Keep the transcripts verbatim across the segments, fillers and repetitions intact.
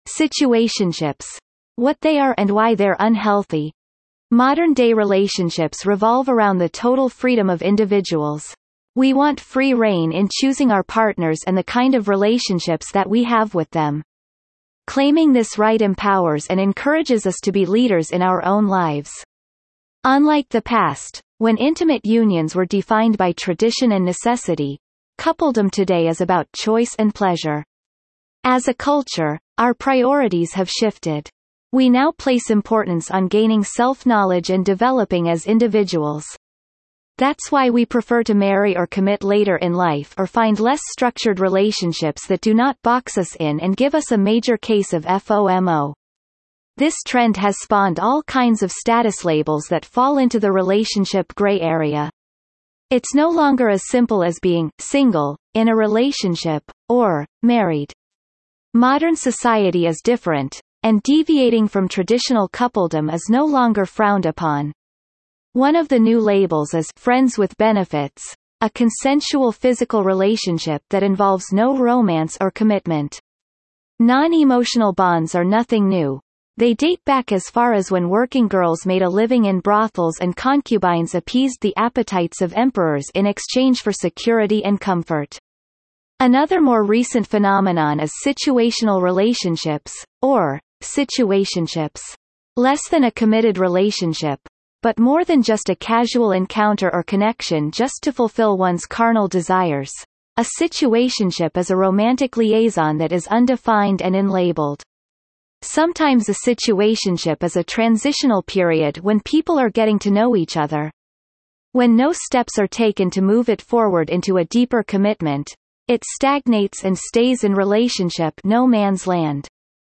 Situationships. What they are and why they're unhealthy. Modern-day relationships revolve around the total freedom of individuals. We want free rein in choosing our partners and the kind of relationships that we have with them. Claiming this right empowers and encourages us to be leaders in our own lives. Unlike the past, when intimate unions were defined by tradition and necessity, coupledom today is about choice and pleasure. As a culture, our priorities have shifted. We now place importance on gaining self-knowledge and developing as individuals. That's why we prefer to marry or commit later in life or find less structured relationships that do not box us in and give us a major case of FOMO. This trend has spawned all kinds of status labels that fall into the relationship gray area. It's no longer as simple as being single, in a relationship, or married. Modern society is different, and deviating from traditional coupledom is no longer frowned upon. One of the new labels is friends with benefits, a consensual physical relationship that involves no romance or commitment. Non-emotional bonds are nothing new. They date back as far as when working girls made a living in brothels and concubines appeased the appetites of emperors in exchange for security and comfort. Another more recent phenomenon is situational relationships, or situationships. Less than a committed relationship, but more than just a casual encounter or connection just to fulfill one's carnal desires. A situationship is a romantic liaison that is undefined and unlabeled. Sometimes a situationship is a transitional period when people are getting to know each other. When no steps are taken to move it forward into a deeper commitment, it stagnates and stays in relationship no man's land.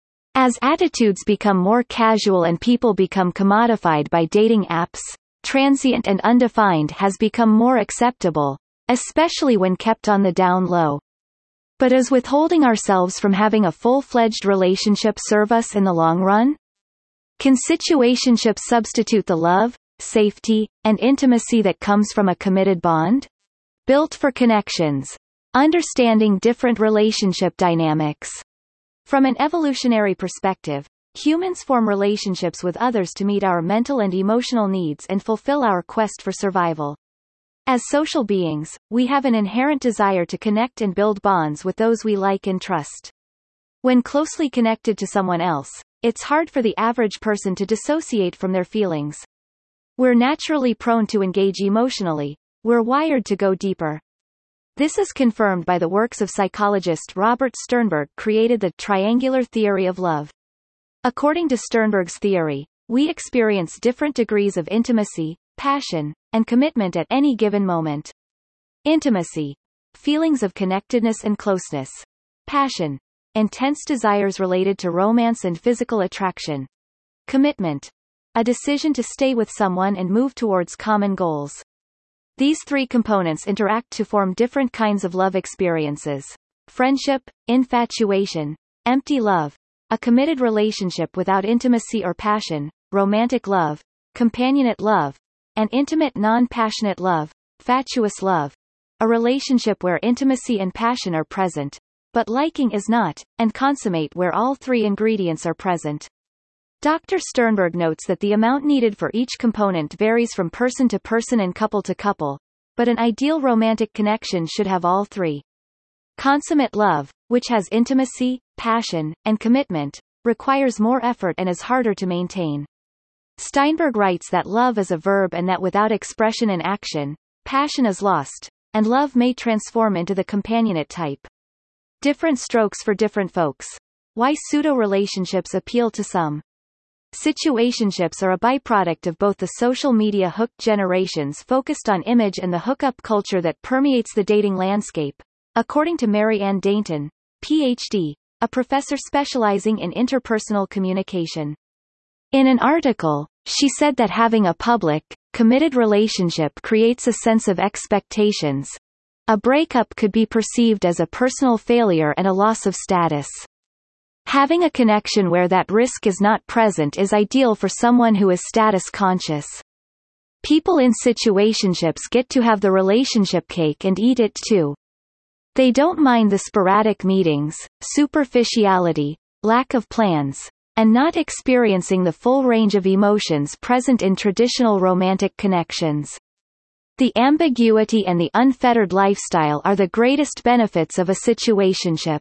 As attitudes become more casual and people become commodified by dating apps, transient and undefined has become more acceptable, especially when kept on the down low. But is withholding ourselves from having a full-fledged relationship serve us in the long run? Can situationships substitute the love, safety, and intimacy that comes from a committed bond? Built for connections. Understanding different relationship dynamics. From an evolutionary perspective, humans form relationships with others to meet our mental and emotional needs and fulfill our quest for survival. As social beings, we have an inherent desire to connect and build bonds with those we like and trust. When closely connected to someone else, it's hard for the average person to dissociate from their feelings. We're naturally prone to engage emotionally. We're wired to go deeper. This is confirmed by the works of psychologist Robert Sternberg, created the triangular theory of love. According to Sternberg's theory, we experience different degrees of intimacy, passion, and commitment at any given moment. Intimacy. Feelings of connectedness and closeness. Passion. Intense desires related to romance and physical attraction. Commitment. A decision to stay with someone and move towards common goals. These three components interact to form different kinds of love experiences. Friendship, infatuation, empty love, a committed relationship without intimacy or passion, romantic love, companionate love, and intimate non-passionate love, fatuous love, a relationship where intimacy and passion are present, but liking is not, and consummate where all three ingredients are present. Doctor Sternberg notes that the amount needed for each component varies from person to person and couple to couple, but an ideal romantic connection should have all three. Consummate love, which has intimacy, passion, and commitment, requires more effort and is harder to maintain. Steinberg writes that love is a verb and that without expression and action, passion is lost, and love may transform into the companionate type. Different strokes for different folks. Why pseudo-relationships appeal to some. Situationships are a byproduct of both the social media hooked generations focused on image and the hookup culture that permeates the dating landscape, according to Mary Ann Dainton, P H D, a professor specializing in interpersonal communication. In an article, she said that having a public, committed relationship creates a sense of expectations. A breakup could be perceived as a personal failure and a loss of status. Having a connection where that risk is not present is ideal for someone who is status conscious. People in situationships get to have the relationship cake and eat it too. They don't mind the sporadic meetings, superficiality, lack of plans, and not experiencing the full range of emotions present in traditional romantic connections. The ambiguity and the unfettered lifestyle are the greatest benefits of a situationship.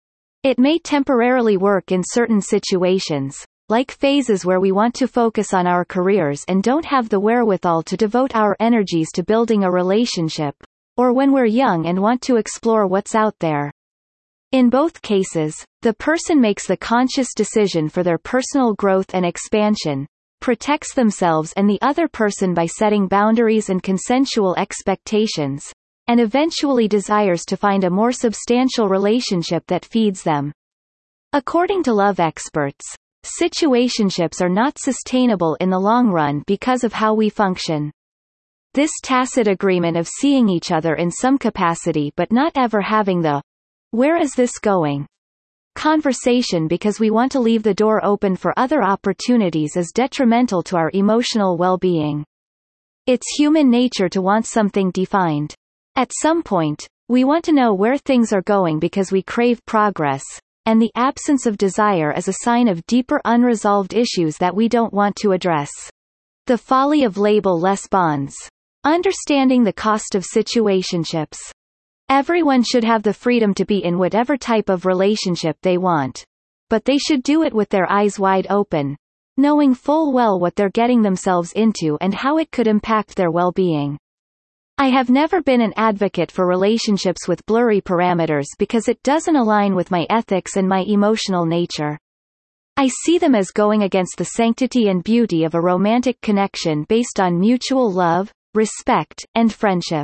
It may temporarily work in certain situations, like phases where we want to focus on our careers and don't have the wherewithal to devote our energies to building a relationship, or when we're young and want to explore what's out there. In both cases, the person makes the conscious decision for their personal growth and expansion, protects themselves and the other person by setting boundaries and consensual expectations, and eventually desires to find a more substantial relationship that feeds them. According to love experts, situationships are not sustainable in the long run because of how we function. This tacit agreement of seeing each other in some capacity but not ever having the "where is this going?" conversation because we want to leave the door open for other opportunities is detrimental to our emotional well-being. It's human nature to want something defined. At some point, we want to know where things are going because we crave progress, and the absence of desire is a sign of deeper unresolved issues that we don't want to address. The folly of label-less bonds. Understanding the cost of situationships. Everyone should have the freedom to be in whatever type of relationship they want. But they should do it with their eyes wide open, knowing full well what they're getting themselves into and how it could impact their well-being. I have never been an advocate for relationships with blurry parameters because it doesn't align with my ethics and my emotional nature. I see them as going against the sanctity and beauty of a romantic connection based on mutual love, respect, and friendship.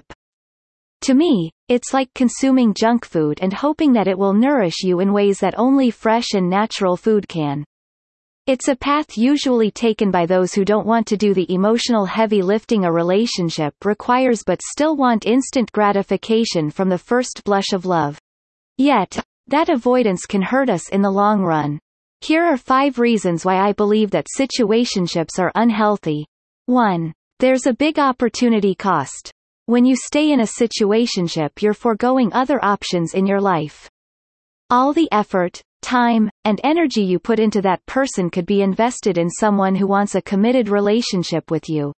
To me, it's like consuming junk food and hoping that it will nourish you in ways that only fresh and natural food can. It's a path usually taken by those who don't want to do the emotional heavy lifting a relationship requires but still want instant gratification from the first blush of love. Yet, that avoidance can hurt us in the long run. Here are five reasons why I believe that situationships are unhealthy. one. There's a big opportunity cost. When you stay in a situationship, you're foregoing other options in your life. All the effort, time, and energy you put into that person could be invested in someone who wants a committed relationship with you.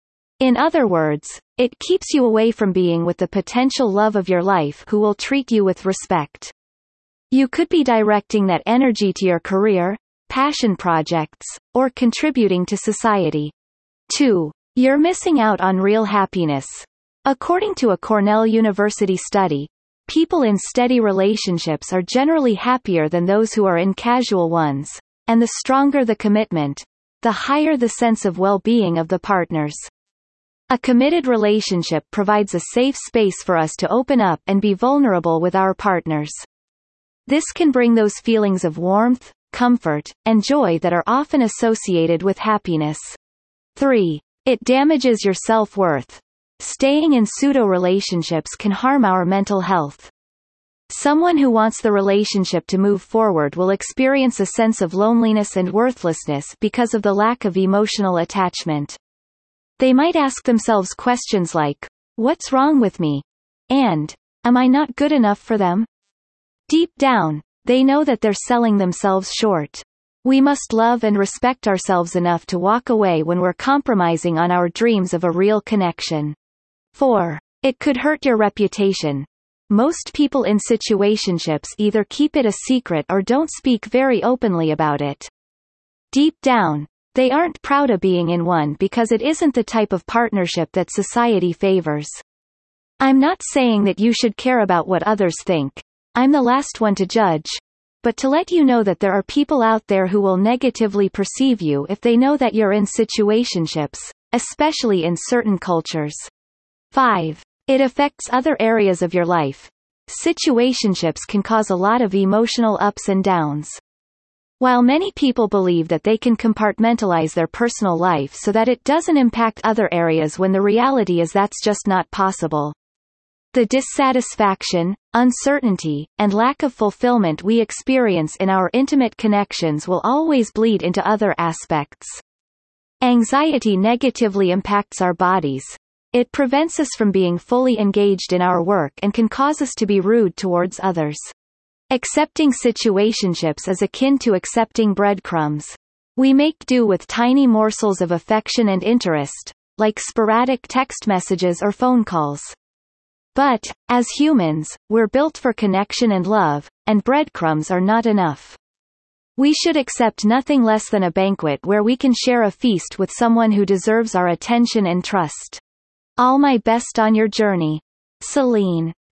In other words, it keeps you away from being with the potential love of your life who will treat you with respect. You could be directing that energy to your career, passion projects, or contributing to society. two. You're missing out on real happiness. According to a Cornell University study, people in steady relationships are generally happier than those who are in casual ones, and the stronger the commitment, the higher the sense of well-being of the partners. A committed relationship provides a safe space for us to open up and be vulnerable with our partners. This can bring those feelings of warmth, comfort, and joy that are often associated with happiness. three. It damages your self-worth. Staying in pseudo-relationships can harm our mental health. Someone who wants the relationship to move forward will experience a sense of loneliness and worthlessness because of the lack of emotional attachment. They might ask themselves questions like, "What's wrong with me?" and "Am I not good enough for them?" Deep down, they know that they're selling themselves short. We must love and respect ourselves enough to walk away when we're compromising on our dreams of a real connection. four. It could hurt your reputation. Most people in situationships either keep it a secret or don't speak very openly about it. Deep down, they aren't proud of being in one because it isn't the type of partnership that society favors. I'm not saying that you should care about what others think. I'm the last one to judge. But to let you know that there are people out there who will negatively perceive you if they know that you're in situationships, especially in certain cultures. five. It affects other areas of your life. Situationships can cause a lot of emotional ups and downs. While many people believe that they can compartmentalize their personal life so that it doesn't impact other areas, when the reality is that's just not possible. The dissatisfaction, uncertainty, and lack of fulfillment we experience in our intimate connections will always bleed into other aspects. Anxiety negatively impacts our bodies. It prevents us from being fully engaged in our work and can cause us to be rude towards others. Accepting situationships is akin to accepting breadcrumbs. We make do with tiny morsels of affection and interest, like sporadic text messages or phone calls. But, as humans, we're built for connection and love, and breadcrumbs are not enough. We should accept nothing less than a banquet where we can share a feast with someone who deserves our attention and trust. All my best on your journey. Celine.